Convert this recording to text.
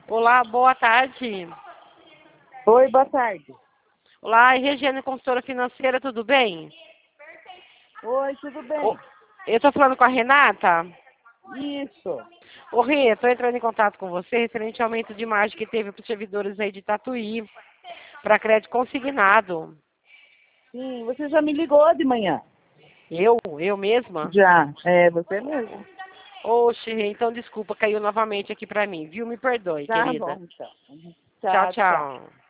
Olá, boa tarde. Oi, boa tarde. Olá, Regiane, consultora financeira, tudo bem? Oi, tudo bem? Eu estou falando com a Renata. Isso. Ô, Rê, estou entrando em contato com você referente ao aumento de margem que teve para os servidores aí de Tatuí, para crédito consignado. Sim, você já me ligou de manhã. Eu mesma? Já, é você mesmo. Oxe, Rê, então desculpa, caiu novamente aqui para mim, viu? Me perdoe, Tá querida. bom, então. Tchau, Tchau, tchau. tchau.